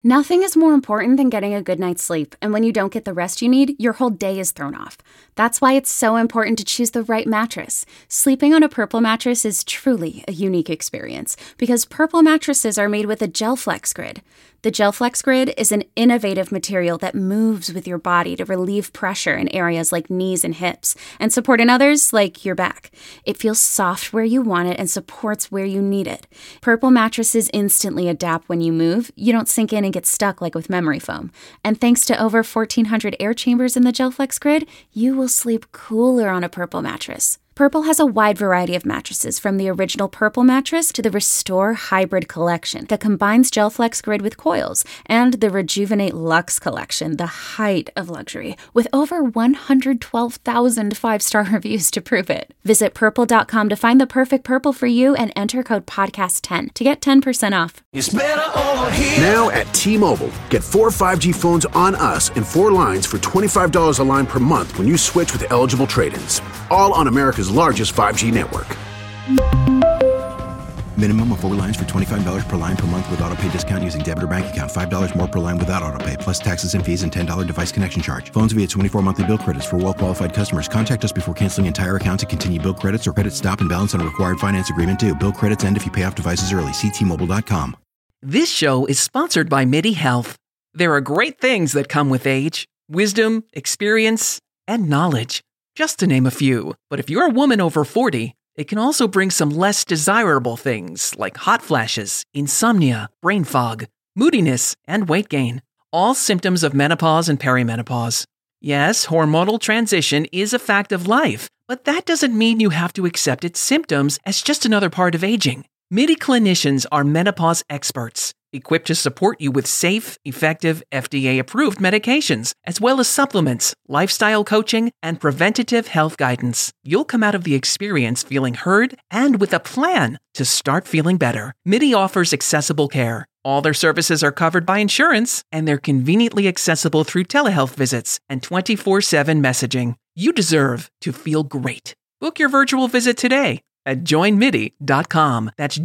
Nothing is more important than getting a good night's sleep, and when you don't get the rest you need, your whole day is thrown off. That's why it's so important to choose the right mattress. Sleeping on a Purple mattress is truly a unique experience, because Purple mattresses are made with a GelFlex Grid. The GelFlex Grid is an innovative material that moves with your body to relieve pressure in areas like knees and hips, and support in others like your back. It feels soft where you want it and supports where you need it. Purple mattresses instantly adapt when you move. You don't sink in and get stuck like with memory foam. And thanks to over 1,400 air chambers in the GelFlex Grid, you will sleep cooler on a Purple mattress. Purple has a wide variety of mattresses, from the original Purple mattress to the Restore Hybrid collection that combines GelFlex Grid with coils, and the Rejuvenate Luxe collection, the height of luxury, with over 112,000 five-star reviews to prove it. Visit purple.com to find the perfect Purple for you and enter code podcast10 to get 10% off. It's better over here. Now at T-Mobile, get 4 5G phones on us and 4 lines for $25 a line per month when you switch with eligible trade-ins. All on America's largest 5G network. Minimum of 4 lines for $25 per line per month with autopay discount using debit or bank account. $5 more per line without autopay, plus taxes and fees and $10 device connection charge. Phones via 24 monthly bill credits for well-qualified customers. Contact us before canceling entire account to continue bill credits or credit stop and balance on a required finance agreement due. Bill credits end if you pay off devices early. See T-Mobile.com. This show is sponsored by MIDI Health. There are great things that come with age: wisdom, experience, and knowledge, just to name a few. But if you're a woman over 40, it can also bring some less desirable things like hot flashes, insomnia, brain fog, moodiness, and weight gain. All symptoms of menopause and perimenopause. Yes, hormonal transition is a fact of life, but that doesn't mean you have to accept its symptoms as just another part of aging. MIDI clinicians are menopause experts, equipped to support you with safe, effective, FDA-approved medications, as well as supplements, lifestyle coaching, and preventative health guidance. You'll come out of the experience feeling heard and with a plan to start feeling better. MIDI offers accessible care. All their services are covered by insurance, and they're conveniently accessible through telehealth visits and 24/7 messaging. You deserve to feel great. Book your virtual visit today at joinmidi.com. That's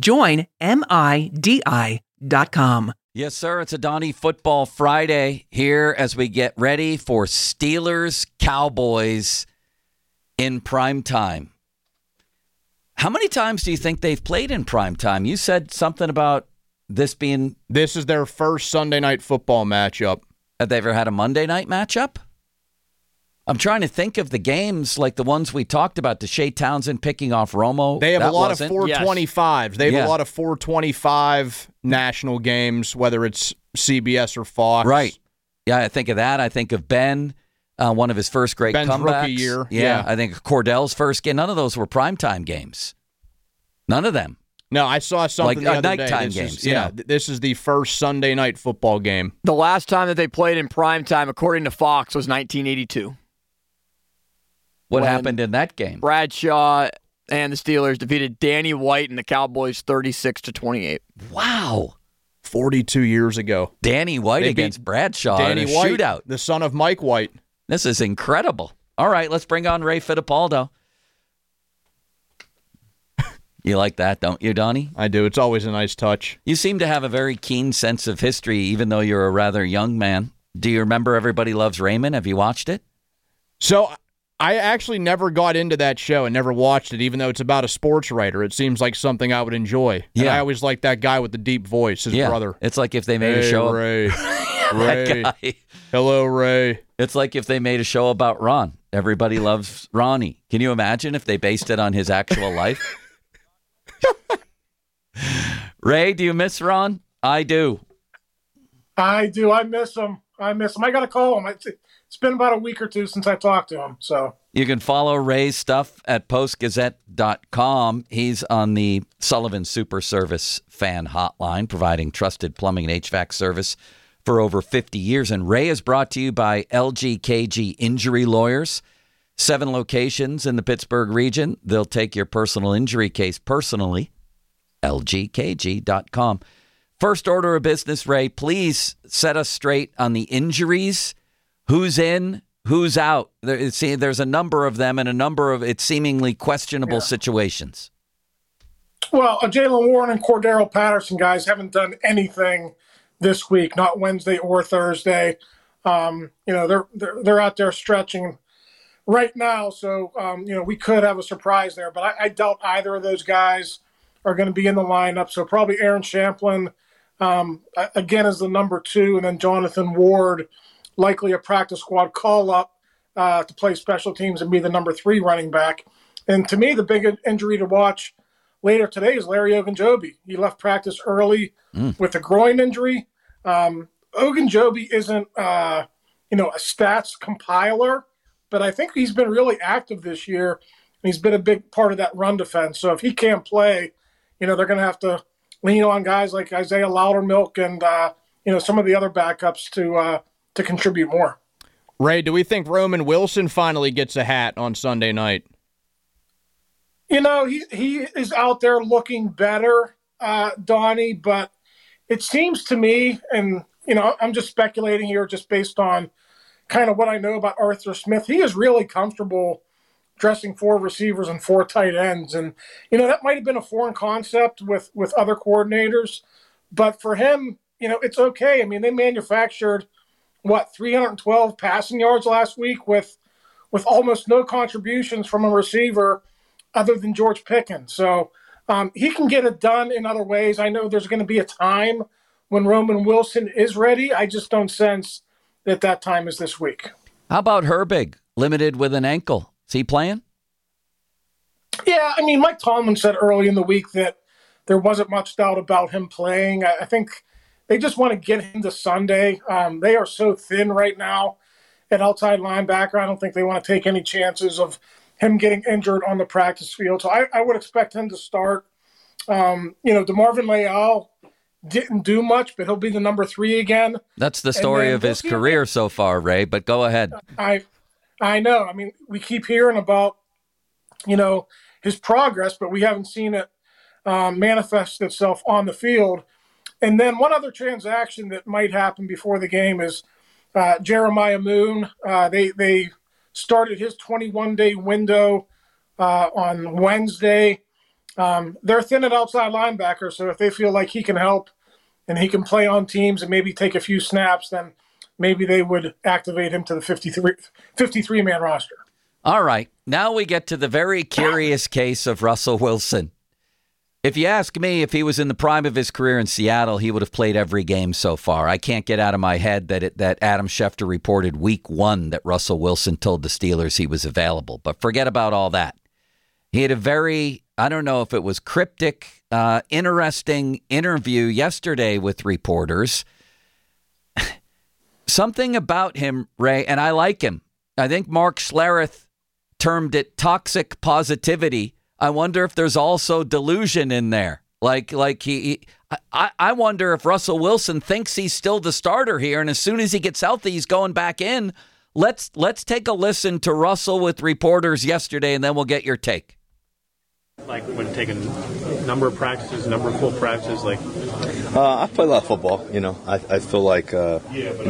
joinmidi.com. Yes, sir. It's a Donnie Football Friday here as we get ready for Steelers Cowboys in prime time. How many times do you think they've played in prime time? You said something about this is their first Sunday night football matchup. Have they ever had a Monday night matchup? I'm trying to think of the games like the ones we talked about, Deshae Townsend picking off Romo. They have a lot of 425s. They have a lot of 425 national games, whether it's CBS or Fox. Right. Yeah, I think of that. I think of Ben, one of his first great Ben's comebacks. rookie year. Yeah, I think Cordell's first game. None of those were primetime games. None of them. No, I saw something like the other nighttime day. games. This is the first Sunday night football game. The last time that they played in primetime, according to Fox, was 1982. What happened in that game? Bradshaw and the Steelers defeated Danny White and the Cowboys 36-28. Wow. 42 years ago. Danny White against Bradshaw in a shootout. The son of Mike White. This is incredible. All right, let's bring on Ray Fittipaldo. You like that, don't you, Donnie? I do. It's always a nice touch. You seem to have a very keen sense of history, even though you're a rather young man. Do you remember Everybody Loves Raymond? Have you watched it? So I actually never got into that show and never watched it, even though it's about a sports writer. It seems like something I would enjoy. And I always liked that guy with the deep voice, his brother. It's like if they made a show. Ray. That guy. Hello, Ray. It's like if they made a show about Ron. Everybody Loves Ronnie. Can you imagine if they based it on his actual life? Ray, do you miss Ron? I do. I do. I miss him. I got to call him. It's been about a week or two since I talked to him. So you can follow Ray's stuff at postgazette.com. He's on the Sullivan Super Service fan hotline, providing trusted plumbing and HVAC service for over 50 years. And Ray is brought to you by LGKG Injury Lawyers. 7 locations in the Pittsburgh region. They'll take your personal injury case personally. LGKG.com. First order of business, Ray, please set us straight on the injuries. Who's in, who's out? There's a number of them and a number of it's seemingly questionable situations. Well, Jaylen Warren and Cordero Patterson guys haven't done anything this week, not Wednesday or Thursday. They're out there stretching right now, so we could have a surprise there. But I doubt either of those guys are going to be in the lineup. So probably Aaron Champlin again as the number 2, and then Jonathan Ward, likely a practice squad call up to play special teams and be the number 3 running back. And to me, the big injury to watch later today is Larry Ogunjobi. He left practice early with a groin injury. Ogunjobi isn't, a stats compiler, but I think he's been really active this year, and he's been a big part of that run defense. So if he can't play, they're going to have to lean on guys like Isaiah Loudermilk and, some of the other backups to contribute more. Ray, do we think Roman Wilson finally gets a hat on Sunday night? He is out there looking better, Donnie, but it seems to me, and, I'm just speculating here just based on kind of what I know about Arthur Smith. He is really comfortable dressing 4 receivers and 4 tight ends. And, that might have been a foreign concept with other coordinators. But for him, it's okay. I mean, they manufactured, 312 passing yards last week with almost no contributions from a receiver other than George Pickens. So he can get it done in other ways. I know there's going to be a time when Roman Wilson is ready. I just don't sense that time is this week. How about Herbig, limited with an ankle? Is he playing? Yeah, I mean, Mike Tomlin said early in the week that there wasn't much doubt about him playing. I think they just want to get him to Sunday. They are so thin right now at outside linebacker. I don't think they want to take any chances of him getting injured on the practice field. So I would expect him to start. DeMarvin Leal didn't do much, but he'll be the number 3 again. That's the story of his career so far, Ray, but go ahead. I know. I mean, we keep hearing about, his progress, but we haven't seen it manifest itself on the field. And then one other transaction that might happen before the game is Jeremiah Moon. They started his 21-day window on Wednesday. They're thin at outside linebacker, so if they feel like he can help and he can play on teams and maybe take a few snaps, then maybe they would activate him to the 53-man roster. All right. Now we get to the very curious case of Russell Wilson. If you ask me, if he was in the prime of his career in Seattle, he would have played every game so far. I can't get out of my head that Adam Schefter reported week 1 that Russell Wilson told the Steelers he was available. But forget about all that. He had a very, I don't know if it was cryptic, interesting interview yesterday with reporters. Something about him, Ray, and I like him. I think Mark Schlereth termed it toxic positivity. I wonder if there's also delusion in there. I wonder if Russell Wilson thinks he's still the starter here, and as soon as he gets healthy, he's going back in. Let's take a listen to Russell with reporters yesterday, and then we'll get your take. Like when taking number of practices, number of full practices, I play a lot of football. I feel like I'm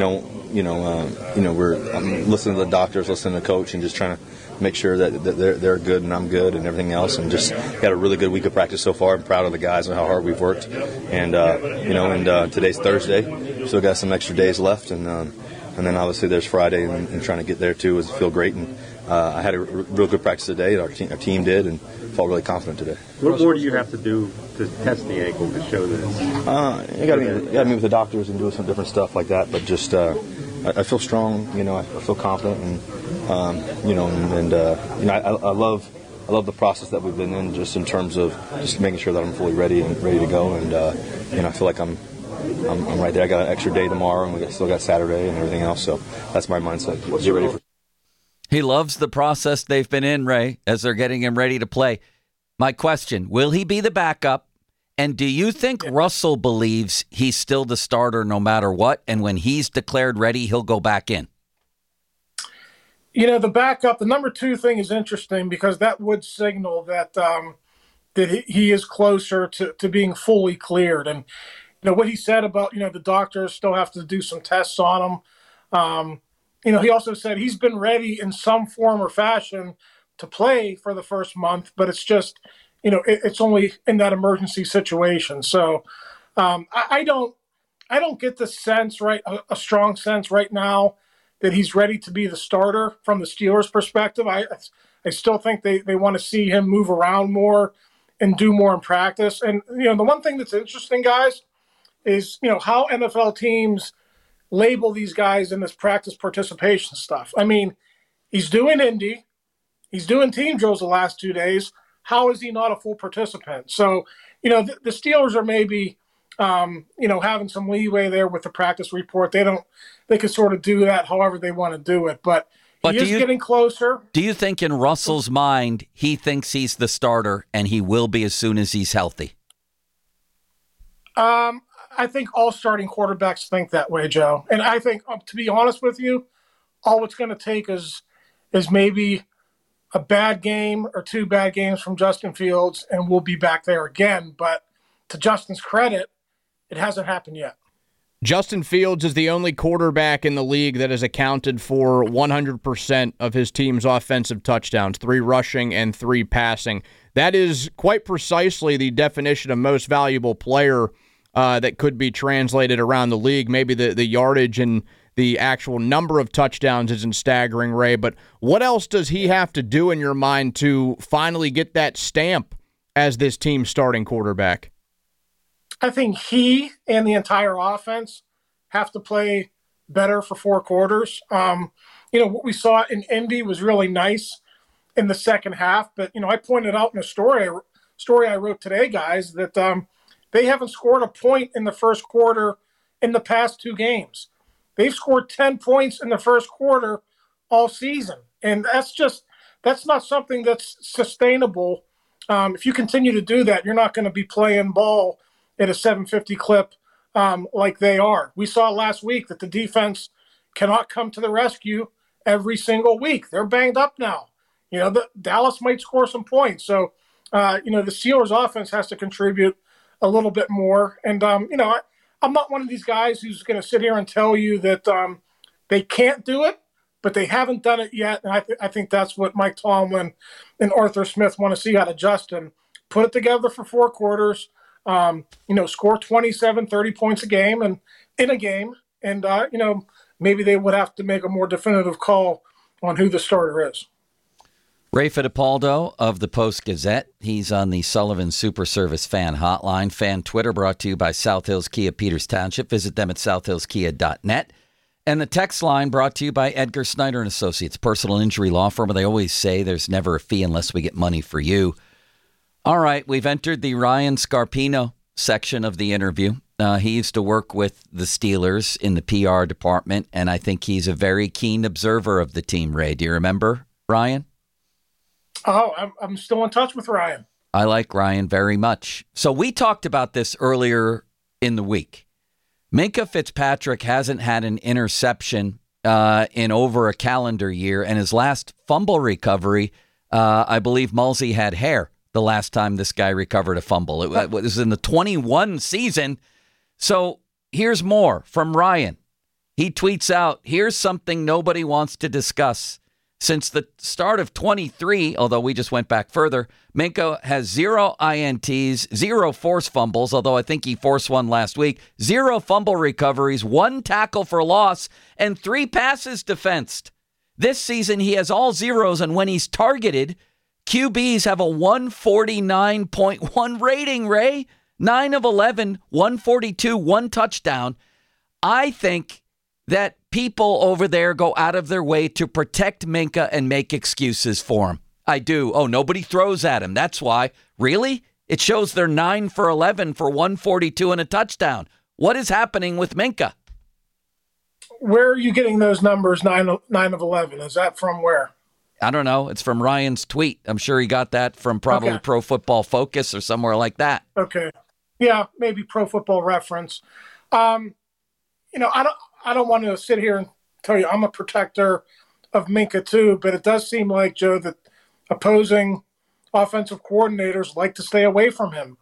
listening to the doctors, listening to the coach, and just trying to make sure that they're good and I'm good and everything else. And just got a really good week of practice so far. I'm proud of the guys and how hard we've worked. And today's Thursday, still got some extra days left, and then obviously there's Friday and trying to get there too. Feel great, and I had a real good practice today. Our team did, and felt really confident today. What more do you have to do to test the ankle to show this? You got to meet with the doctors and do some different stuff like that. But just I feel strong. I feel confident, and I love the process that we've been in, just in terms of just making sure that I'm fully ready to go. And I feel like I'm right there. I got an extra day tomorrow, and we still got Saturday and everything else. So that's my mindset. Get ready for. He loves the process they've been in, Ray, as they're getting him ready to play. My question, will he be the backup? And do you think Russell believes he's still the starter no matter what? And when he's declared ready, he'll go back in? The backup, the number 2 thing is interesting because that would signal that he is closer to being fully cleared. And, what he said about, the doctors still have to do some tests on him. He also said he's been ready in some form or fashion to play for the first month, but it's just, it's only in that emergency situation. So I don't I don't get the sense, right, a strong sense right now that he's ready to be the starter from the Steelers' perspective. I still think they want to see him move around more and do more in practice. And, the one thing that's interesting, guys, is, how NFL teams label these guys in this practice participation stuff. I mean, he's doing Indy. He's doing team drills the last 2 days. How is he not a full participant? So, the Steelers are maybe, having some leeway there with the practice report. They can sort of do that however they want to do it. But he is getting closer. Do you think in Russell's mind he thinks he's the starter and he will be as soon as he's healthy? I think all starting quarterbacks think that way, Joe. And I think, to be honest with you, all it's going to take is maybe a bad game or 2 bad games from Justin Fields, and we'll be back there again. But to Justin's credit, it hasn't happened yet. Justin Fields is the only quarterback in the league that has accounted for 100% of his team's offensive touchdowns, 3 rushing and 3 passing. That is quite precisely the definition of most valuable player that could be translated around the league. Maybe the yardage and the actual number of touchdowns isn't staggering, Ray, but what else does he have to do in your mind to finally get that stamp as this team's starting quarterback? I think he and the entire offense have to play better for 4 quarters. What we saw in Indy was really nice in the second half, but, I pointed out in a story I wrote today, guys, that they haven't scored a point in the first quarter in the past 2 games. They've scored 10 points in the first quarter all season, and that's not something that's sustainable. If you continue to do that, you're not going to be playing ball at a 750 clip like they are. We saw last week that the defense cannot come to the rescue every single week. They're banged up now. Dallas might score some points. So, the Steelers offense has to contribute a little bit more. And, I'm not one of these guys who's going to sit here and tell you that they can't do it, but they haven't done it yet. And I think that's what Mike Tomlin and Arthur Smith want to see out of Justin. Put it together for 4 quarters, score 27, 30 points a game and in a game. And, maybe they would have to make a more definitive call on who the starter is. Ray Fittipaldo of the Post-Gazette. He's on the Sullivan Super Service Fan Hotline. Fan Twitter brought to you by South Hills Kia Peters Township. Visit them at southhillskia.net. And the text line brought to you by Edgar Snyder & Associates, personal injury law firm. They always say there's never a fee unless we get money for you. All right, we've entered the Ryan Scarpino section of the interview. He used to work with the Steelers in the PR department, and I think he's a very keen observer of the team, Ray. Do you remember Ryan? Oh, I'm still in touch with Ryan. I like Ryan very much. So we talked about this earlier in the week. Minkah Fitzpatrick hasn't had an interception in over a calendar year, and his last fumble recovery, I believe Mulsey had hair the last time this guy recovered a fumble. It was in the 21 season. So here's more from Ryan. He tweets out, here's something nobody wants to discuss. Since the start of 23, although we just went back further, Minkah has 0 INTs, 0 forced fumbles, although I think he forced one last week, 0 fumble recoveries, 1 tackle for loss, and 3 passes defensed. This season, he has all zeros, and when he's targeted, QBs have a 149.1 rating, Ray. 9 of 11, 142, 1 touchdown. I think that people over there go out of their way to protect Minkah and make excuses for him. I do. Oh, nobody throws at him. That's why. Really? It shows they're 9 for 11 for 142 and a touchdown. What is happening with Minkah? Where are you getting those numbers, 9 of 11? Is that from where? I don't know. It's from Ryan's tweet. I'm sure he got that from probably Pro Football Focus or somewhere like that. Okay. Yeah, maybe Pro Football Reference. I don't want to sit here and tell you I'm a protector of Minkah too, but it does seem like, Joe, that opposing offensive coordinators like to stay away from him.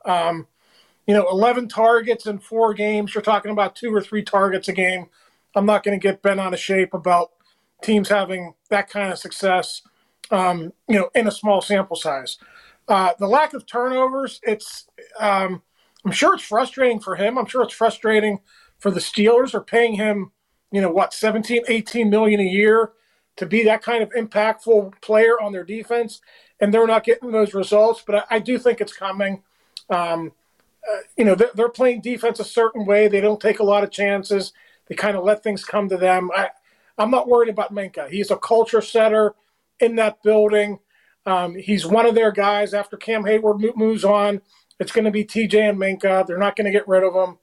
11 targets in 4 games. You're talking about 2 or 3 targets a game. I'm not going to get bent out of shape about teams having that kind of success, in a small sample size. The lack of turnovers, I'm sure it's frustrating for him. I'm sure it's frustrating for the Steelers are paying him, 17, 18 million a year to be that kind of impactful player on their defense, and they're not getting those results. But I do think it's coming. They're playing defense a certain way. They don't take a lot of chances. They kind of let things come to them. I'm not worried about Minkah. He's a culture setter in that building. He's one of their guys. After Cam Hayward moves on, it's going to be TJ and Minkah. They're not going to get rid of him.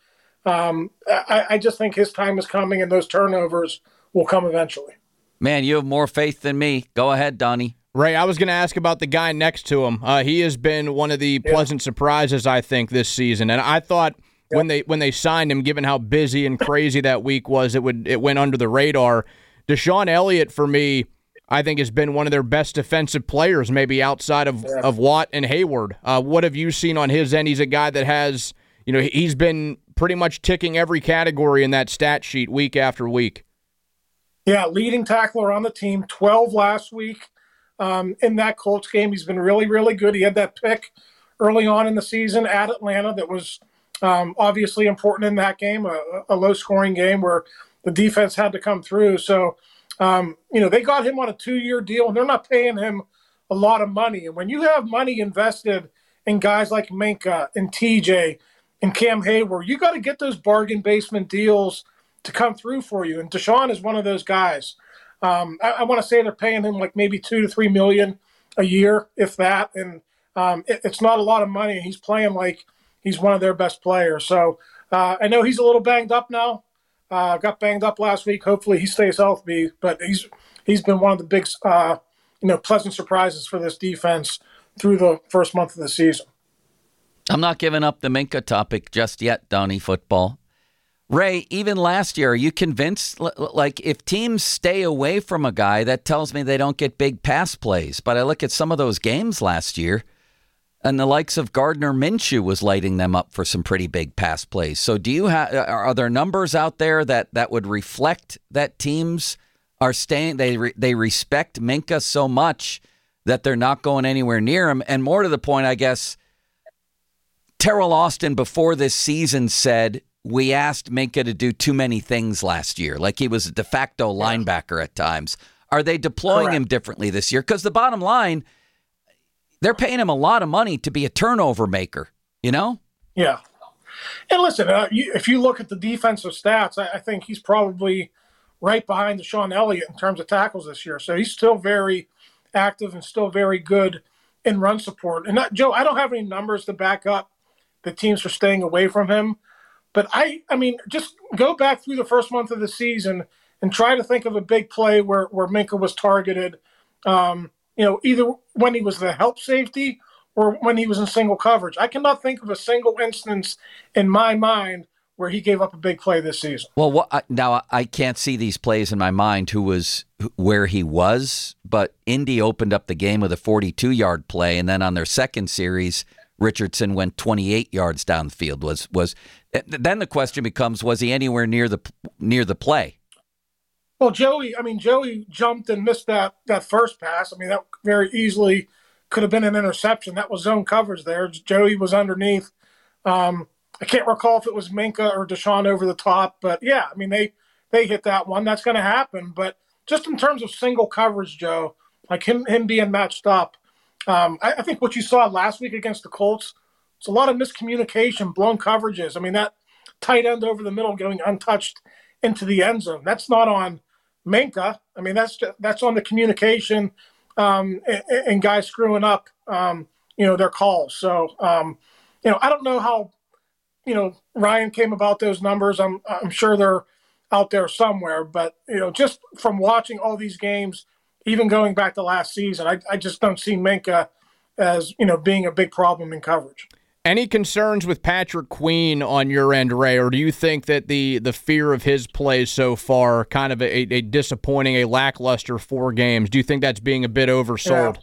I just think his time is coming, and those turnovers will come eventually. Man, you have more faith than me. Go ahead, Donnie. Ray, I was going to ask about the guy next to him. He has been one of the pleasant surprises, I think, this season. And I thought when they signed him, given how busy and crazy that week was, it went under the radar. DeShon Elliott, for me, I think has been one of their best defensive players, maybe outside of Watt and Hayward. What have you seen on his end? He's a guy that has, he's been pretty much ticking every category in that stat sheet week after week. Yeah, leading tackler on the team, 12 last week in that Colts game. He's been really, really good. He had that pick early on in the season at Atlanta that was obviously important in that game, a low-scoring game where the defense had to come through. So, they got him on a 2-year deal, and they're not paying him a lot of money. And when you have money invested in guys like Minkah and TJ and Cam Hayward, you got to get those bargain basement deals to come through for you. And DeShon is one of those guys. I want to say they're paying him like maybe $2 to $3 million a year, if that. And it's not a lot of money. He's playing like he's one of their best players. So I know he's a little banged up now. Got banged up last week. Hopefully he stays healthy. But he's been one of the big, pleasant surprises for this defense through the first month of the season. I'm not giving up the Minkah topic just yet, Donnie Football. Ray, even last year, are you convinced, like, if teams stay away from a guy, that tells me they don't get big pass plays? But I look at some of those games last year, and the likes of Gardner Minshew was lighting them up for some pretty big pass plays. So are there numbers out there that would reflect that teams are staying, they respect Minkah so much that they're not going anywhere near him? And more to the point, I guess, Terrell Austin before this season said, we asked Minkah to do too many things last year, like he was a de facto linebacker at times. Are they deploying him differently this year? Because the bottom line, they're paying him a lot of money to be a turnover maker, Yeah. And listen, if you look at the defensive stats, I think he's probably right behind DeShon Elliott in terms of tackles this year. So he's still very active and still very good in run support. And Joe, I don't have any numbers to back up the teams are staying away from him. But I mean, just go back through the first month of the season and try to think of a big play where Minkah was targeted, either when he was the help safety or when he was in single coverage. I cannot think of a single instance in my mind where he gave up a big play this season. Well, now I can't see these plays in my mind where he was, but Indy opened up the game with a 42-yard play, and then on their second series, Richardson went 28 yards downfield. Was then the question becomes, was he anywhere near the play? Well, Joey jumped and missed that first pass. I mean, that very easily could have been an interception. That was zone coverage there. Joey was underneath. I can't recall if it was Minkah or DeShon over the top, but yeah, I mean, they hit that one. That's going to happen. But just in terms of single coverage, Joe, like him being matched up, I think what you saw last week against the Colts, it's a lot of miscommunication, blown coverages. I mean, that tight end over the middle going untouched into the end zone, that's not on Minkah. I mean, that's on the communication and guys screwing up, their calls. So, I don't know how, Ryan came about those numbers. I'm sure they're out there somewhere, but, just from watching all these games, even going back to last season, I just don't see Minkah as, being a big problem in coverage. Any concerns with Patrick Queen on your end, Ray, or do you think that the fear of his plays so far, kind of a disappointing, a lackluster 4 games, do you think that's being a bit oversold?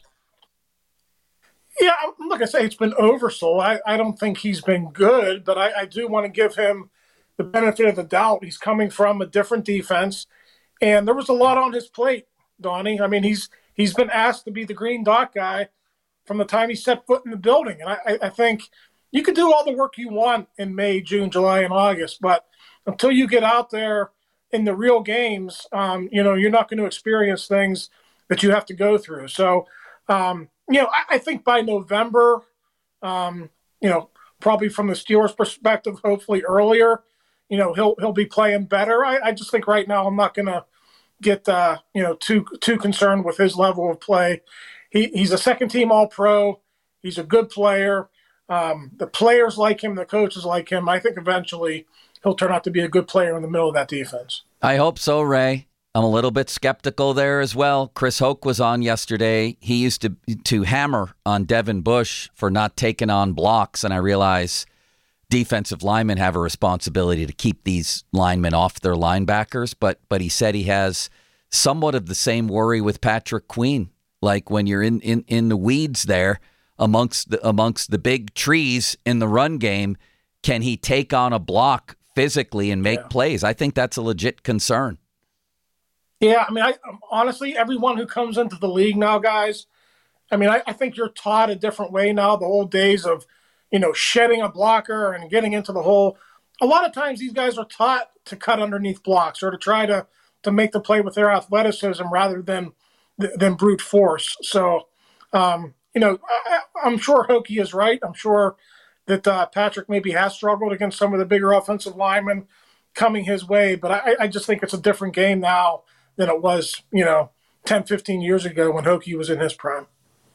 Yeah, I'm not going to say it's been oversold. I don't think he's been good, but I do want to give him the benefit of the doubt. He's coming from a different defense, and there was a lot on his plate, Donnie. I mean, he's been asked to be the green dot guy from the time he set foot in the building. And I think you can do all the work you want in May, June, July, and August, but until you get out there in the real games, you're not going to experience things that you have to go through. So, I think by November, probably from the Steelers' perspective, hopefully earlier, he'll be playing better. I just think right now I'm not going to get too concerned with his level of play. He's a second-team All-Pro. He's a good player. The players like him, the coaches like him. I think eventually he'll turn out to be a good player in the middle of that defense. I hope so, Ray. I'm a little bit skeptical there as well. Chris Hoke was on yesterday. He used to hammer on Devin Bush for not taking on blocks, and I realize defensive linemen have a responsibility to keep these linemen off their linebackers, but he said he has somewhat of the same worry with Patrick Queen. Like when you're in the weeds there amongst the big trees in the run game, can he take on a block physically and make plays? I think that's a legit concern. Yeah, I mean, honestly, everyone who comes into the league now, guys, I think you're taught a different way now. The old days of, shedding a blocker and getting into the hole. A lot of times these guys are taught to cut underneath blocks or to try to make the play with their athleticism rather than brute force. So, I'm sure Hokie is right. I'm sure that Patrick maybe has struggled against some of the bigger offensive linemen coming his way, but I just think it's a different game now than it was, 10, 15 years ago when Hokie was in his prime.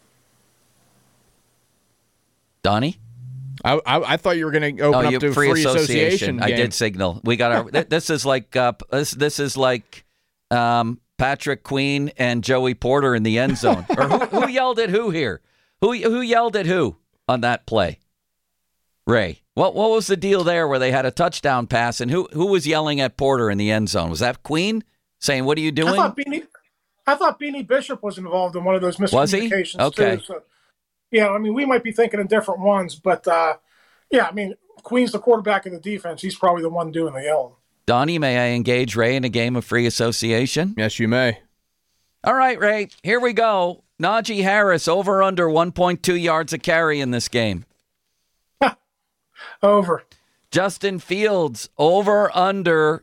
Donnie? I thought you were going to open up to free association game. I did signal. We got our. This is like Patrick Queen and Joey Porter in the end zone. Or who yelled at who here? Who yelled at who on that play? Ray, what was the deal there where they had a touchdown pass and who was yelling at Porter in the end zone? Was that Queen saying, "What are you doing"? I thought Beanie Bishop was involved in one of those miscommunications. Was he? Okay. Too, so. Yeah, we might be thinking of different ones, but Queen's the quarterback of the defense. He's probably the one doing the yelling. Donnie, may I engage Ray in a game of free association? Yes, you may. All right, Ray, here we go. Najee Harris, over under 1.2 yards a carry in this game. Over. Justin Fields, over under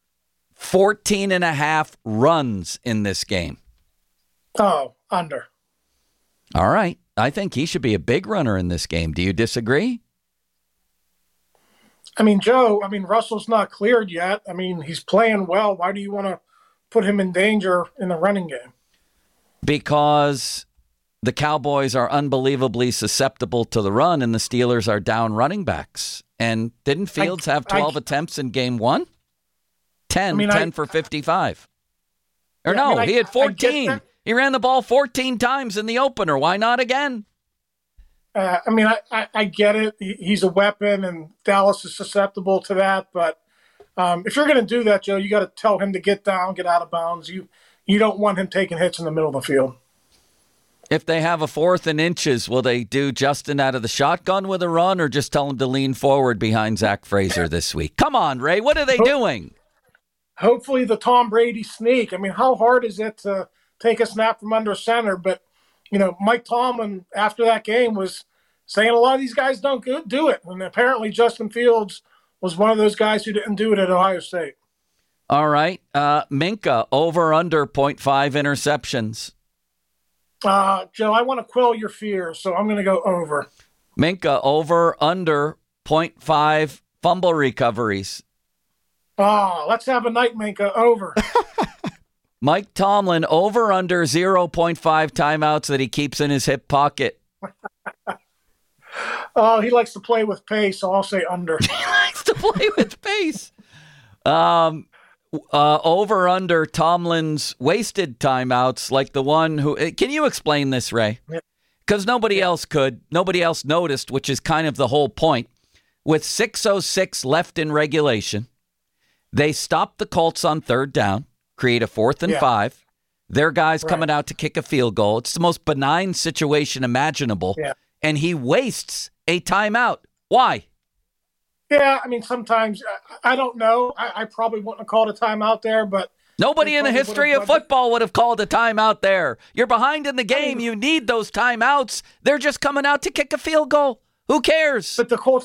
14.5 runs in this game. Oh, under. All right. I think he should be a big runner in this game. Do you disagree? Joe, Russell's not cleared yet. He's playing well. Why do you want to put him in danger in the running game? Because the Cowboys are unbelievably susceptible to the run, and the Steelers are down running backs. And didn't Fields have 12 attempts in game one? 10 for 55. Or he had 14. He ran the ball 14 times in the opener. Why not again? I get it. He's a weapon, and Dallas is susceptible to that. But if you're going to do that, Joe, you got to tell him to get down, get out of bounds. You don't want him taking hits in the middle of the field. If they have a 4th and inches, will they do Justin out of the shotgun with a run or just tell him to lean forward behind Zach Frazier this week? Come on, Ray. What are they doing? Hopefully the Tom Brady sneak. How hard is it to take a snap from under center? But, Mike Tomlin, after that game, was saying a lot of these guys don't do it. And apparently Justin Fields was one of those guys who didn't do it at Ohio State. All right. Minka, over under 0.5 interceptions. Joe, I want to quell your fears, so I'm going to go over. Minka, over under 0.5 fumble recoveries. Let's have a night, Minka. Over. Mike Tomlin, over under 0.5 timeouts that he keeps in his hip pocket. He likes to play with pace, so I'll say under. He likes to play with pace. Over under Tomlin's wasted timeouts, like the one who. Can you explain this, Ray? Because nobody else could. Nobody else noticed, which is kind of the whole point. With 6:06 left in regulation, they stopped the Colts on 3rd down, create a 4th and 5. Their guy's coming out to kick a field goal. It's the most benign situation imaginable. Yeah. And he wastes a timeout. Why? Yeah, sometimes, I don't know. I probably wouldn't have called a timeout there, but... Nobody in the history of football would have called a timeout there. You're behind in the game. You need those timeouts. They're just coming out to kick a field goal. Who cares? But the Colts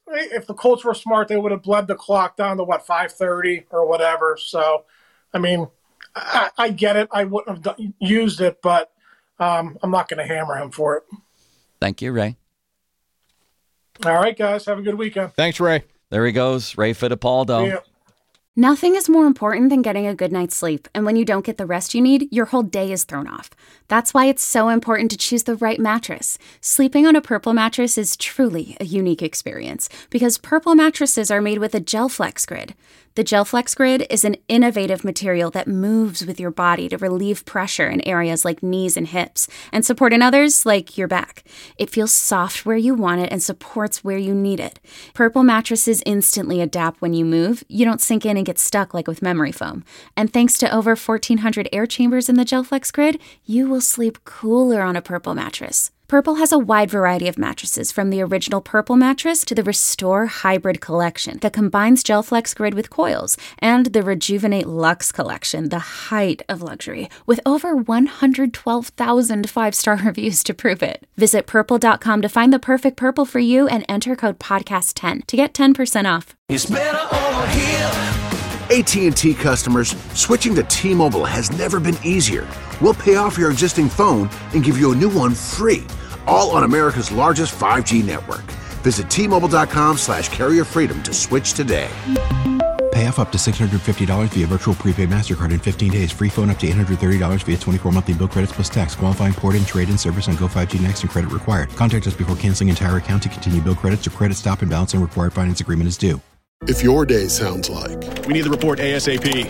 if the Colts were smart, they would have bled the clock down to 5:30 or whatever. So, I mean, I get it. I wouldn't have used it, but I'm not going to hammer him for it. Thank you, Ray. All right, guys. Have a good weekend. Thanks, Ray. There he goes, Ray Fittipaldo. Yeah. Nothing is more important than getting a good night's sleep, and when you don't get the rest you need, your whole day is thrown off. That's why it's so important to choose the right mattress. Sleeping on a Purple mattress is truly a unique experience because Purple mattresses are made with a GelFlex Grid. The GelFlex Grid is an innovative material that moves with your body to relieve pressure in areas like knees and hips and support in others like your back. It feels soft where you want it and supports where you need it. Purple mattresses instantly adapt when you move. You don't sink in and get stuck like with memory foam. And thanks to over 1,400 air chambers in the GelFlex Grid, you will sleep cooler on a Purple mattress. Purple has a wide variety of mattresses, from the original Purple mattress to the Restore Hybrid collection that combines GelFlex Grid with coils, and the Rejuvenate Luxe collection, the height of luxury, with over 112,000 five-star reviews to prove it. Visit Purple.com to find the perfect Purple for you and enter code podcast10 to get 10% off. It's better over here. AT&T customers, switching to T-Mobile has never been easier. We'll pay off your existing phone and give you a new one free, all on America's largest 5G network. Visit T-Mobile.com/carrier freedom to switch today. Pay off up to $650 via virtual prepaid MasterCard in 15 days. Free phone up to $830 via 24 monthly bill credits plus tax. Qualifying port and trade-in service on Go 5G Next and credit required. Contact us before canceling entire account to continue bill credits or credit stop and balance on required finance agreement is due. If your day sounds like, we need the report ASAP,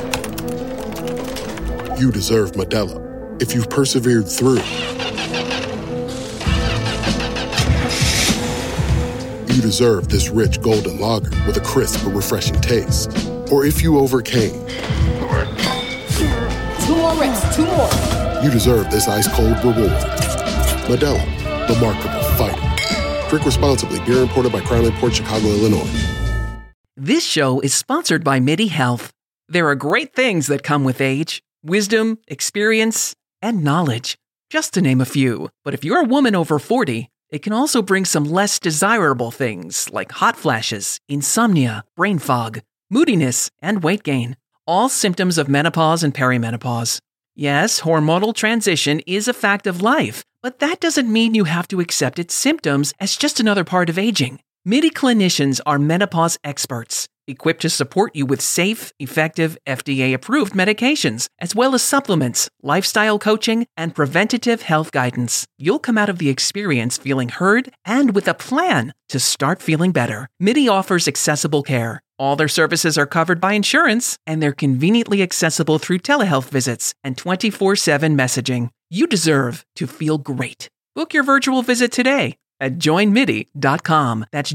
you deserve Modelo. If you've persevered through, you deserve this rich golden lager with a crisp but refreshing taste. Or if you overcame, 2 more reps, 2 more. You deserve this ice-cold reward. Modelo, the Remarkable Fighter. Drink responsibly. Beer imported by Crown Imports, Chicago, Illinois. This show is sponsored by MIDI Health. There are great things that come with age: wisdom, experience, and knowledge, just to name a few. But if you're a woman over 40, it can also bring some less desirable things like hot flashes, insomnia, brain fog, moodiness, and weight gain, all symptoms of menopause and perimenopause. Yes, hormonal transition is a fact of life, but that doesn't mean you have to accept its symptoms as just another part of aging. MIDI clinicians are menopause experts, equipped to support you with safe, effective, FDA-approved medications, as well as supplements, lifestyle coaching, and preventative health guidance. You'll come out of the experience feeling heard and with a plan to start feeling better. MIDI offers accessible care. All their services are covered by insurance, and they're conveniently accessible through telehealth visits and 24/7 messaging. You deserve to feel great. Book your virtual visit today at joinmidi.com. That's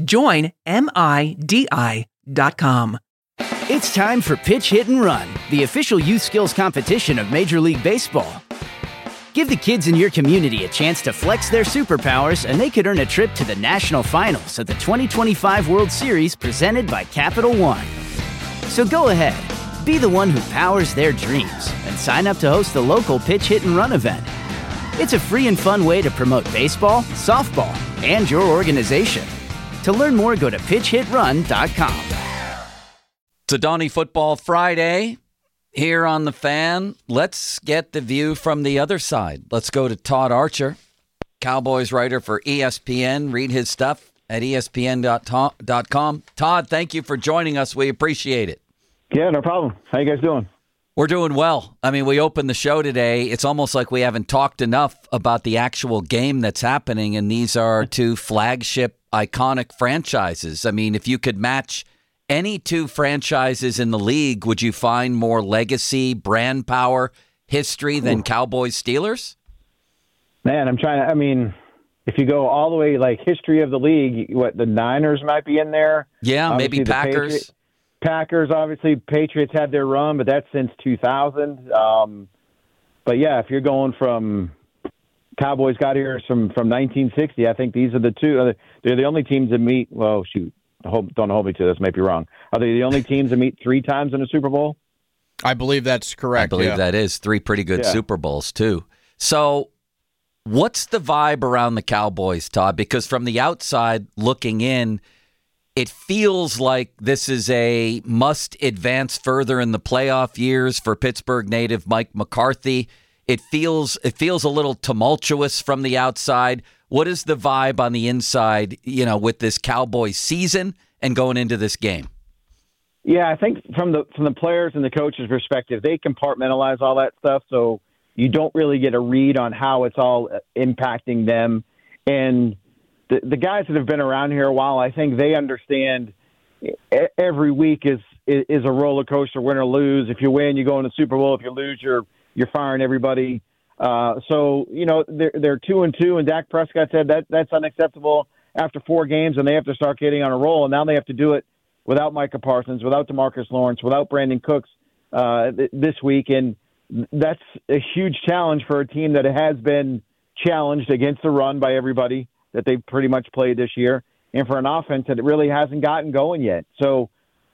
joinmidi.com. It's time for Pitch, Hit, and Run, the official youth skills competition of Major League Baseball. Give the kids in your community a chance to flex their superpowers, and they could earn a trip to the national finals of the 2025 World Series presented by Capital One. So go ahead, be the one who powers their dreams, and sign up to host the local Pitch, Hit, and Run event. It's a free and fun way to promote baseball, softball, and your organization. To learn more, go to pitchhitrun.com. It's a Donnie Football Friday here on The Fan. Let's get the view from the other side. Let's go to Todd Archer, Cowboys writer for ESPN. Read his stuff at ESPN.com. Todd, thank you for joining us. We appreciate it. Yeah, no problem. How you guys doing? We're doing well. I mean, we opened the show today. It's almost like we haven't talked enough about the actual game that's happening, and these are two flagship, iconic franchises. I mean, if you could match any two franchises in the league, would you find more legacy, brand power, history than Cowboys-Steelers? Man, if you go all the way, like, history of the league, the Niners might be in there. Yeah, obviously, maybe Packers. Packers, obviously, Patriots had their run, but that's since 2000. But yeah, if you're going from Cowboys got here from 1960, I think these are the two. They're the only teams that meet. Well, shoot, don't hold me to this. Might be wrong. Are they the only teams that meet 3 times in a Super Bowl? I believe that's correct. I believe that is 3 pretty good Super Bowls too. So, what's the vibe around the Cowboys, Todd? Because from the outside looking in, It feels like this is a must advance further in the playoff years for Pittsburgh native Mike McCarthy. It feels a little tumultuous from the outside. What is the vibe on the inside, with this Cowboys season and going into this game? Yeah, I think from the players and the coaches' perspective, they compartmentalize all that stuff, so you don't really get a read on how it's all impacting them. And the guys that have been around here a while, I think they understand every week is a roller coaster, win or lose. If you win, you go in the Super Bowl. If you lose, you're firing everybody. So they're 2-2, and Dak Prescott said that's unacceptable after 4 games, and they have to start getting on a roll. And now they have to do it without Micah Parsons, without DeMarcus Lawrence, without Brandon Cooks this week, and that's a huge challenge for a team that has been challenged against the run by everybody that they've pretty much played this year, and for an offense that really hasn't gotten going yet. So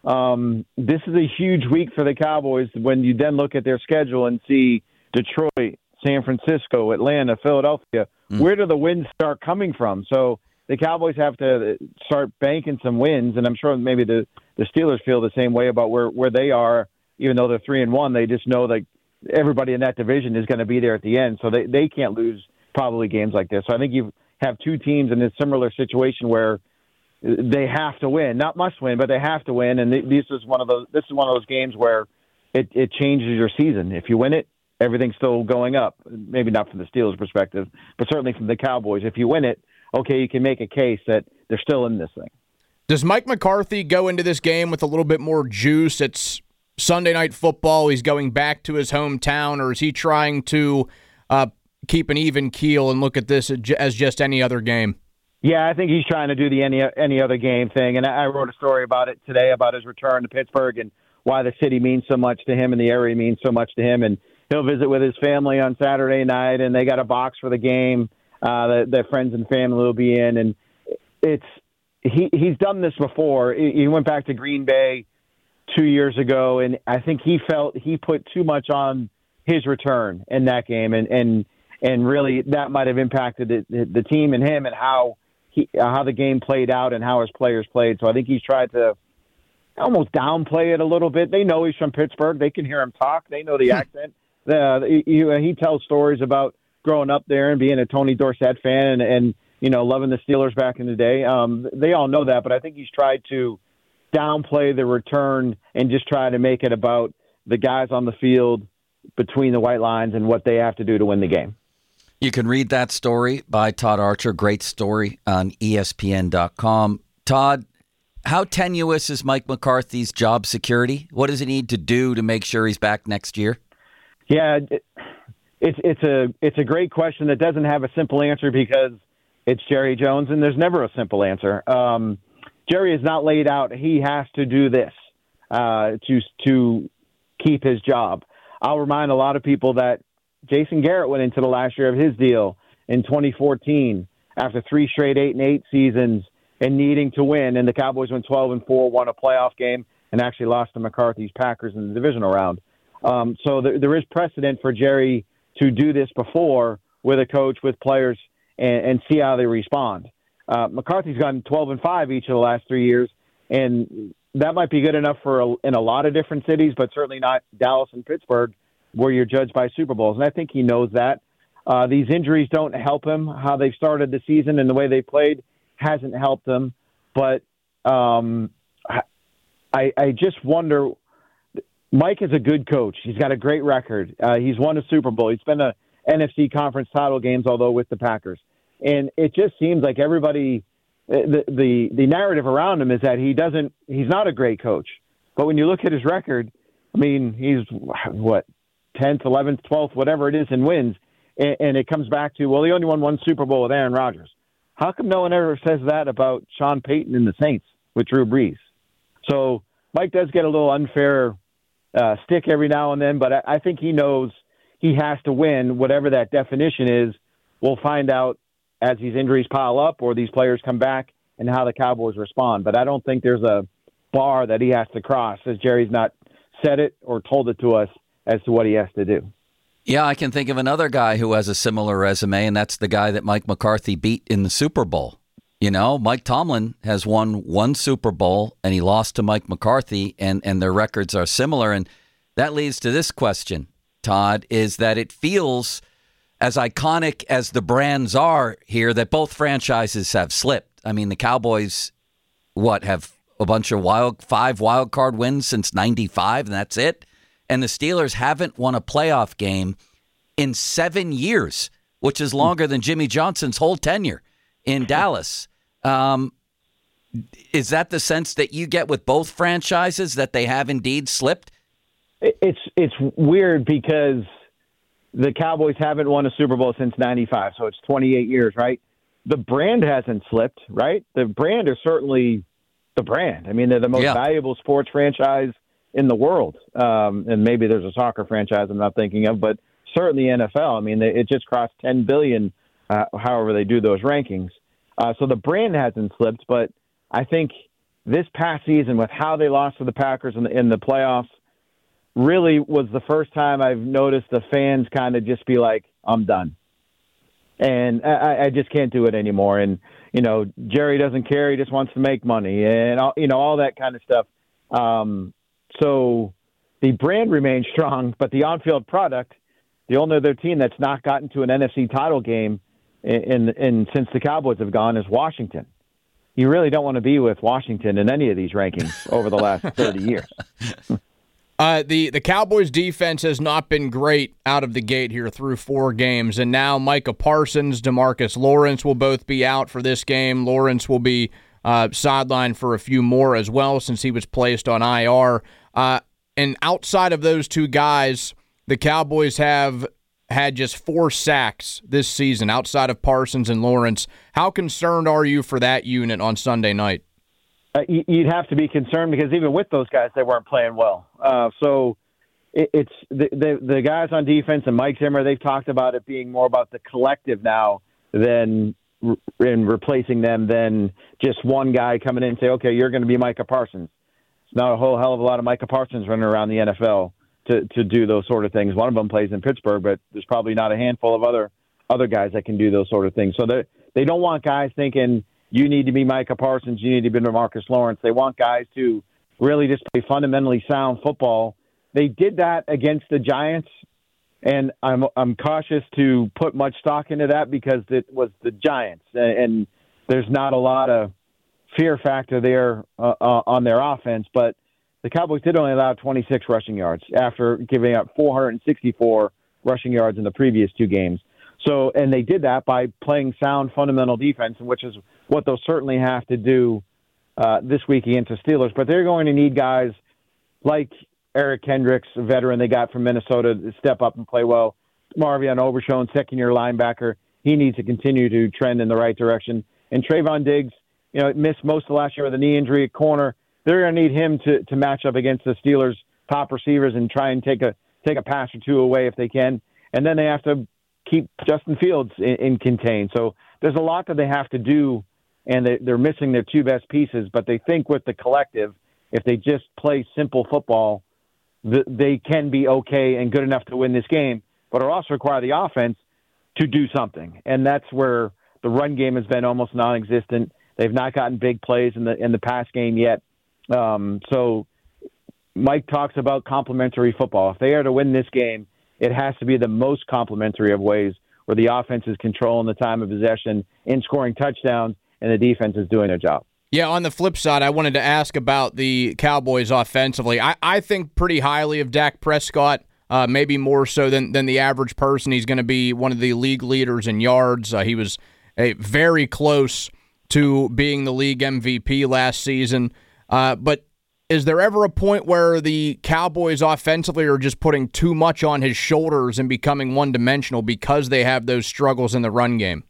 this is a huge week for the Cowboys when you then look at their schedule and see Detroit, San Francisco, Atlanta, Philadelphia. Where do the wins start coming from? So the Cowboys have to start banking some wins, and I'm sure maybe the Steelers feel the same way about where they are, even though they're 3-1. They just know that everybody in that division is going to be there at the end, so they can't lose probably games like this. So I think you have two teams in a similar situation where they have to win, not must win, but they have to win. And this is one of those games where it changes your season. If you win it, everything's still going up. Maybe not from the Steelers' perspective, but certainly from the Cowboys. If you win it, okay, you can make a case that they're still in this thing. Does Mike McCarthy go into this game with a little bit more juice? It's Sunday Night Football. He's going back to his hometown, or is he trying to keep an even keel and look at this as just any other game? Yeah, I think he's trying to do the any other game thing, and I wrote a story about it today about his return to Pittsburgh and why the city means so much to him and the area means so much to him. And he'll visit with his family on Saturday night, and they got a box for the game that friends and family will be in. And he's done this before. He went back to Green Bay 2 years ago, and I think he felt he put too much on his return in that game, and really that might have impacted the team and him and how the game played out and how his players played. So I think he's tried to almost downplay it a little bit. They know he's from Pittsburgh. They can hear him talk. They know the accent. He tells stories about growing up there and being a Tony Dorsett fan and loving the Steelers back in the day. They all know that, but I think he's tried to downplay the return and just try to make it about the guys on the field between the white lines and what they have to do to win the game. You can read that story by Todd Archer. Great story on ESPN.com. Todd, how tenuous is Mike McCarthy's job security? What does he need to do to make sure he's back next year? Yeah, it's a great question that doesn't have a simple answer because it's Jerry Jones, and there's never a simple answer. Jerry has not laid out he has to do this to keep his job. I'll remind a lot of people that Jason Garrett went into the last year of his deal in 2014 after 3 straight 8-8 seasons and needing to win, and the Cowboys went 12-4, won a playoff game, and actually lost to McCarthy's Packers in the divisional round. So there is precedent for Jerry to do this before with a coach, with players, and see how they respond. McCarthy's gone 12-5 each of the last 3 years, and that might be good enough in a lot of different cities, but certainly not Dallas and Pittsburgh, where you're judged by Super Bowls. And I think he knows that. These injuries don't help him. How they've started the season and the way they played hasn't helped them. But I just wonder, Mike is a good coach. He's got a great record. He's won a Super Bowl. He's been to NFC conference title games, although with the Packers. And it just seems like everybody, the narrative around him is that he's not a great coach. But when you look at his record, I mean, he's 10th, 11th, 12th, whatever it is in wins. And it comes back to, well, he only won one Super Bowl with Aaron Rodgers. How come no one ever says that about Sean Payton and the Saints with Drew Brees? So Mike does get a little unfair stick every now and then, but I think he knows he has to win, whatever that definition is. We'll find out as these injuries pile up or these players come back and how the Cowboys respond. But I don't think there's a bar that he has to cross, as Jerry's not said it or told it to us as to what he has to do. Yeah, I can think of another guy who has a similar resume, and that's the guy that Mike McCarthy beat in the Super Bowl. Mike Tomlin has won one Super Bowl, and he lost to Mike McCarthy, and their records are similar. And that leads to this question, Todd, is that it feels, as iconic as the brands are here, that both franchises have slipped. I mean, the Cowboys, have a bunch of 5 wild card wins since 95, and that's it. And the Steelers haven't won a playoff game in 7 years, which is longer than Jimmy Johnson's whole tenure in Dallas. Is that the sense that you get with both franchises, that they have indeed slipped? It's weird because the Cowboys haven't won a Super Bowl since 95, so it's 28 years, right? The brand hasn't slipped, right? The brand is certainly the brand. I mean, they're the most valuable sports franchise in the world. And maybe there's a soccer franchise I'm not thinking of, but certainly NFL. I mean, it just crossed $10 billion, however they do those rankings. So the brand hasn't slipped, but I think this past season with how they lost to the Packers in the playoffs really was the first time I've noticed the fans kind of just be like, I'm done. And I just can't do it anymore. And, Jerry doesn't care. He just wants to make money and, all that kind of stuff. So the brand remains strong, but the on-field product, the only other team that's not gotten to an NFC title game in since the Cowboys have gone is Washington. You really don't want to be with Washington in any of these rankings over the last 30 years. The Cowboys' defense has not been great out of the gate here through 4 games, and now Micah Parsons, DeMarcus Lawrence will both be out for this game. Lawrence will be sidelined for a few more as well since he was placed on IR. And outside of those 2 guys, the Cowboys have had just 4 sacks this season outside of Parsons and Lawrence. How concerned are you for that unit on Sunday night? You'd have to be concerned because even with those guys, they weren't playing well. So it's the guys on defense and Mike Zimmer, they've talked about it being more about the collective now than in replacing them than just one guy coming in and say, okay, you're going to be Micah Parsons. It's not a whole hell of a lot of Micah Parsons running around the NFL to do those sort of things. One of them plays in Pittsburgh, but there's probably not a handful of other guys that can do those sort of things. So they don't want guys thinking you need to be Micah Parsons, you need to be DeMarcus Lawrence. They want guys to really just play fundamentally sound football. They did that against the Giants, and I'm cautious to put much stock into that because it was the Giants, and there's not a lot of fear factor there on their offense, but the Cowboys did only allow 26 rushing yards after giving up 464 rushing yards in the previous 2 games. So, and they did that by playing sound fundamental defense, which is what they'll certainly have to do this week against the Steelers. But they're going to need guys like Eric Kendricks, a veteran they got from Minnesota, to step up and play well. Marvion Overshown, second-year linebacker, he needs to continue to trend in the right direction. And Trayvon Diggs, missed most of last year with a knee injury at corner. They're going to need him to match up against the Steelers' top receivers and try and take a pass or 2 away if they can. And then they have to keep Justin Fields in contain. So there's a lot that they have to do, and they're missing their 2 best pieces. But they think with the collective, if they just play simple football, they can be okay and good enough to win this game. But it'll also require the offense to do something, and that's where the run game has been almost non-existent. They've not gotten big plays in the pass game yet. So Mike talks about complementary football. If they are to win this game, it has to be the most complementary of ways where the offense is controlling the time of possession and scoring touchdowns, and the defense is doing their job. Yeah, on the flip side, I wanted to ask about the Cowboys offensively. I think pretty highly of Dak Prescott, maybe more so than the average person. He's going to be one of the league leaders in yards. He was very close to being the league MVP last season. But is there ever a point where the Cowboys offensively are just putting too much on his shoulders and becoming one-dimensional because they have those struggles in the run game?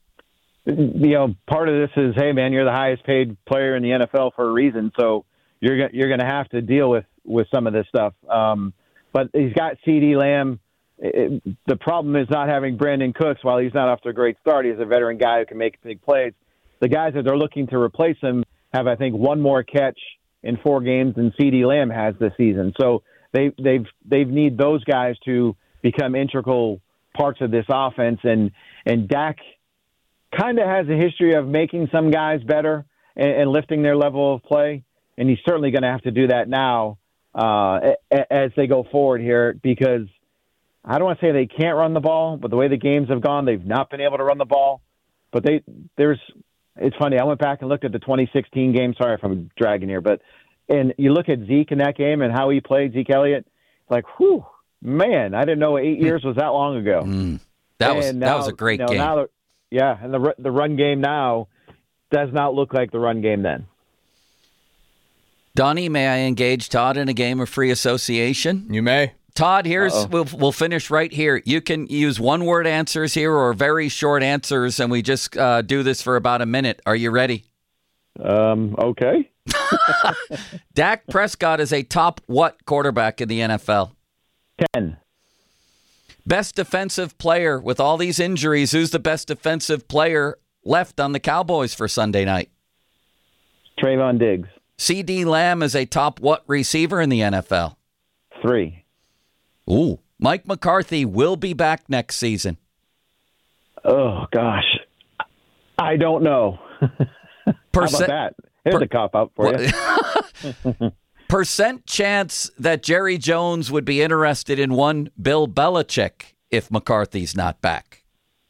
Part of this is, hey, man, you're the highest paid player in the NFL for a reason, so you're going to have to deal with some of this stuff. But he's got CeeDee Lamb. The problem is not having Brandon Cooks. While he's not off to a great start, he's a veteran guy who can make big plays. The guys that they're looking to replace him have, I think, 1 more catch in 4 games than CeeDee Lamb has this season. So they need those guys to become integral parts of this offense. And Dak kind of has a history of making some guys better and lifting their level of play. And he's certainly going to have to do that now as they go forward here, because I don't want to say they can't run the ball, but the way the games have gone, they've not been able to run the ball. But it's funny. I went back and looked at the 2016 game. Sorry if I'm dragging here, and you look at Zeke in that game and how he played, Zeke Elliott. It's like, whew, man, I didn't know 8 years was that long ago. That was a great game. Now, and the run game now does not look like the run game then. Donnie, may I engage Todd in a game of free association? You may. Todd, we'll finish right here. You can use one-word answers here or very short answers, and we just do this for about a minute. Are you ready? Okay. Dak Prescott is a top what quarterback in the NFL? 10. Best defensive player with all these injuries. Who's the best defensive player left on the Cowboys for Sunday night? Trayvon Diggs. CeeDee Lamb is a top what receiver in the NFL? 3. Ooh. Mike McCarthy will be back next season. Oh, gosh. I don't know. How about that? Here's a cop-out for you. Percent chance that Jerry Jones would be interested in one Bill Belichick if McCarthy's not back?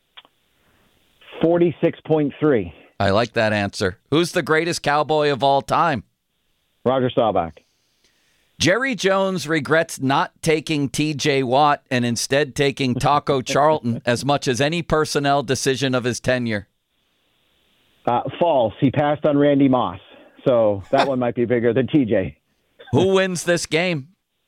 46.3. I like that answer. Who's the greatest Cowboy of all time? Roger Staubach. Jerry Jones regrets not taking T.J. Watt and instead taking Taco Charlton as much as any personnel decision of his tenure. False. He passed on Randy Moss, so that one might be bigger than T.J. Who wins this game?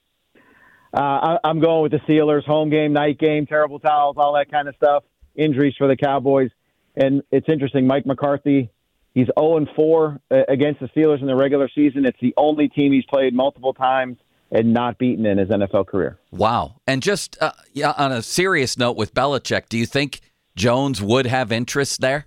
I'm going with the Steelers. Home game, night game, terrible towels, all that kind of stuff. Injuries for the Cowboys. And it's interesting, Mike McCarthy, he's 0-4 against the Steelers in the regular season. It's the only team he's played multiple times and not beaten in his NFL career. Wow. And just on a serious note with Belichick, do you think Jones would have interest there?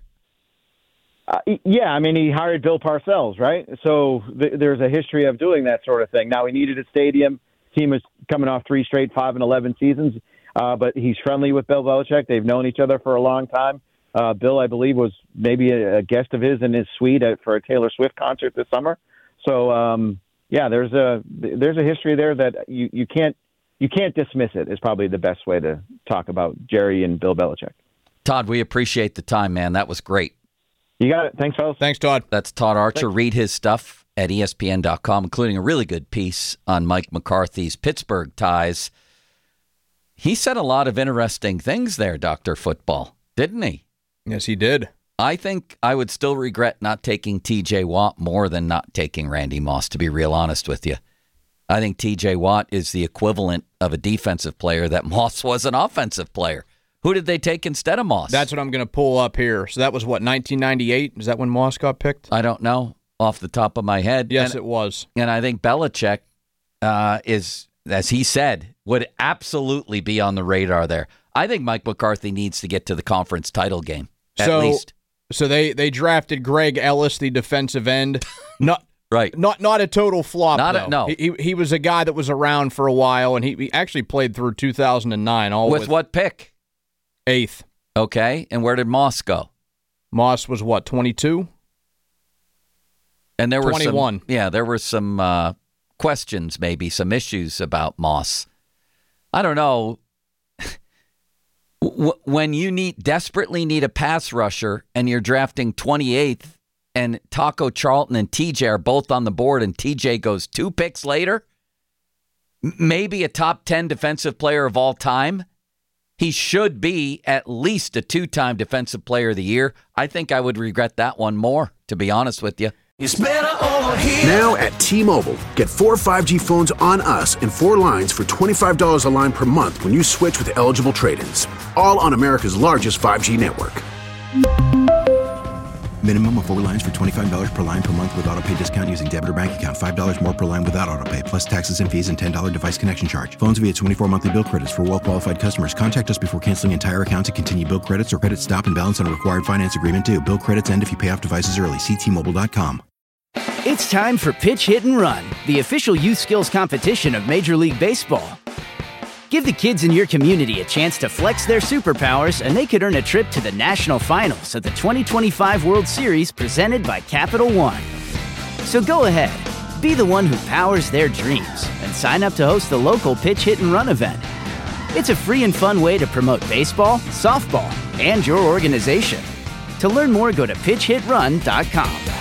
Yeah, I mean, he hired Bill Parcells, right? So there's a history of doing that sort of thing. Now, he needed a stadium. Team was coming off 3 straight 5-11 seasons, but he's friendly with Bill Belichick. They've known each other for a long time. Bill, I believe, was maybe a guest of his in his suite for a Taylor Swift concert this summer. So, yeah, there's a history there that you can't dismiss it. Is probably the best way to talk about Jerry and Bill Belichick. Todd, we appreciate the time, man. That was great. You got it. Thanks, fellas. Thanks, Todd. That's Todd Archer. Thanks. Read his stuff at ESPN.com, including a really good piece on Mike McCarthy's Pittsburgh ties. He said a lot of interesting things there, Dr. Football, didn't he? Yes, he did. I think I would still regret not taking T.J. Watt more than not taking Randy Moss, to be real honest with you. I think T.J. Watt is the equivalent of a defensive player that Moss was an offensive player. Who did they take instead of Moss? That's what I'm going to pull up here. So that was, 1998? Is that when Moss got picked? I don't know off the top of my head. Yes, it was. And I think Belichick is, as he said, would absolutely be on the radar there. I think Mike McCarthy needs to get to the conference title game, at least. So they drafted Greg Ellis, the defensive end. Not right. Not a total flop, though. No. He was a guy that was around for a while, and he actually played through 2009. With what pick? 8th. Okay, and where did Moss go? Moss was 22? And there were 21. There were some questions, maybe some issues about Moss. I don't know. When you desperately need a pass rusher and you're drafting 28th and Taco Charlton and TJ are both on the board and TJ goes 2 picks later, maybe a top 10 defensive player of all time, he should be at least a 2-time defensive player of the year. I think I would regret that one more, to be honest with you. It's better over here. Now at T-Mobile, get 4 5G phones on us and 4 lines for $25 a line per month when you switch with eligible trade-ins. All on America's largest 5G network. Minimum of 4 lines for $25 per line per month with auto pay discount using debit or bank account. $5 more per line without auto pay, plus taxes and fees and $10 device connection charge. Phones via 24 monthly bill credits for well-qualified customers. Contact us before canceling entire account to continue bill credits or credit stop and balance on required finance agreement due. Bill credits end if you pay off devices early. See T-Mobile.com. It's time for Pitch Hit and Run, the official youth skills competition of Major League Baseball. Give the kids in your community a chance to flex their superpowers, and they could earn a trip to the national finals of the 2025 World Series presented by Capital One. So go ahead, be the one who powers their dreams, and sign up to host the local Pitch Hit and Run event. It's a free and fun way to promote baseball, softball, and your organization. To learn more, go to pitchhitrun.com.